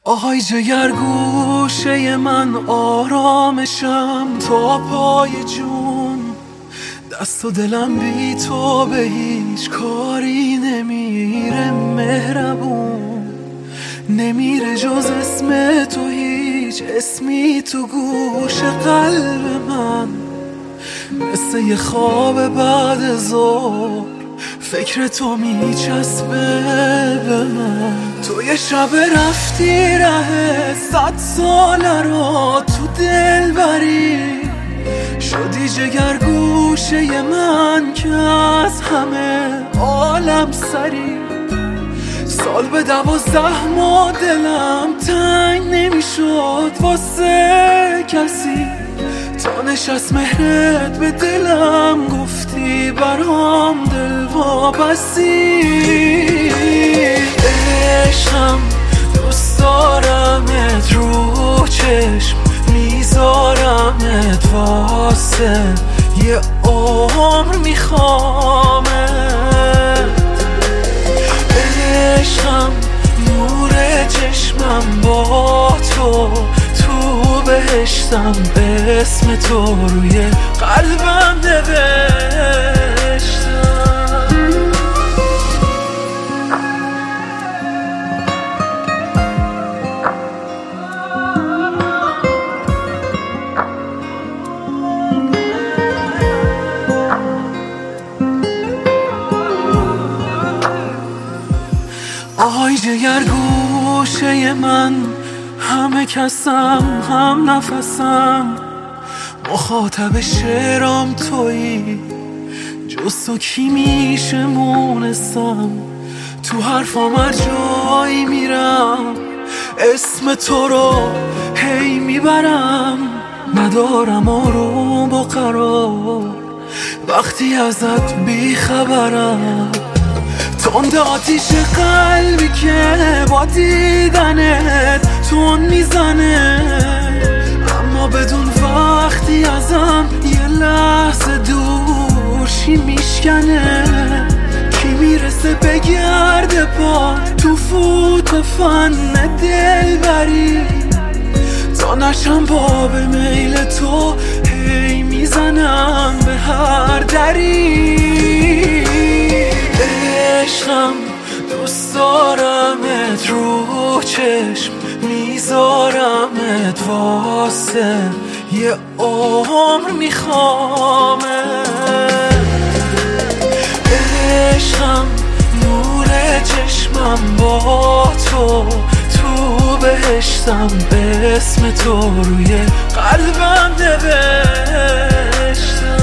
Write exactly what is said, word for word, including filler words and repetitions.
آهای جگر گوشه من آرامشم تا پای جون، دست و دلم بی تو به هیچ کاری نمیره، مهربون نمیره جز اسم تو، هیچ اسمی تو گوش قلب من، مثل یه خواب بعد ظهر فکر تو میچسبه به من. تو یه شب رفتی ره صد ساله رو تو دل بری، شدی جگر گوشه من که از همه عالم سری. سال به دوازده ماه دلم تنگ نمیشد واسه کسی، تا نشست مهرت به دلم گفتی برام دل وابستی. عشقم دوست دارمت، رو چشم میذارمت، واسه یه عمر میخوامت. عشقم نور چشمم با تو، تو بهشتم اسم تو روی قلبم نوشتم. آهای جگر گوشه من، همه کسم هم نفسم، مخاطب شعرام تویی، جز تو کی میشه مونسم. تو حرفام هر جایی میرم اسم تو رو هی میبرم، ندارم آروم و قرار وقتی ازت بیخبرم. تند آتیش قلبی که با دیدنت تون میزنه، اما بدون وقتی ازم یه لحظه دورشی میشکنه. کی میرسه بگرده پا تو فوت و فن دل بری، تا نشم باب میل تو هی میزنم به هر دری. عشقم دوست دارمت، رو چشم میذارمت، واسه یه عمر میخوامت. عشقم نور چشمم با تو، تو بهشتم اسم تو روی قلبم نوشتم.